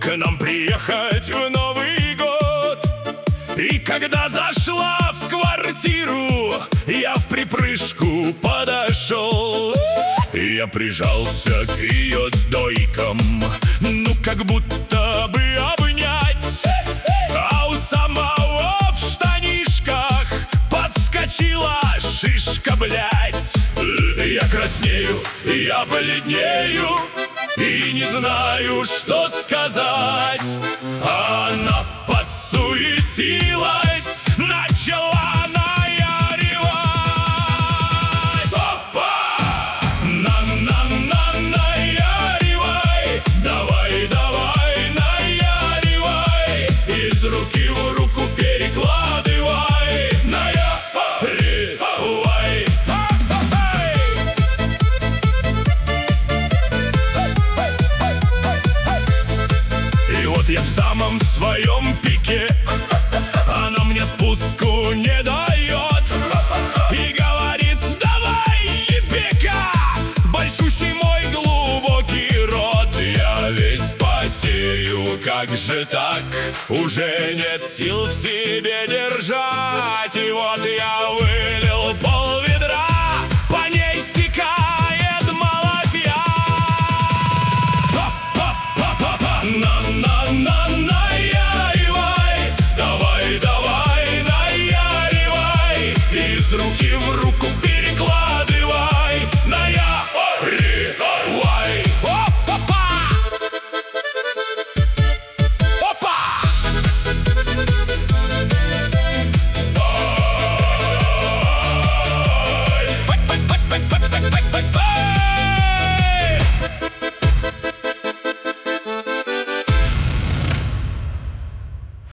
к нам приехать в Новый год. И когда зашла в квартиру, я в припрыжку подошел. Я прижался к ее дойкам, ну как будто бы обнять. А у самого в штанишках подскочила шишка, блядь. Я краснею, я бледнею и не знаю, что сказать. Она подсуетилась, начала наяривать. Опа! Наяривай, давай, наяривай, из руки в руку перекладывай, наяривай. И вот я в самом своем пике, она мне спуску не дает и говорит: давай, ебека, большущий мой глубокий рот. Я весь потею, как же так, уже нет сил в себе держать. И вот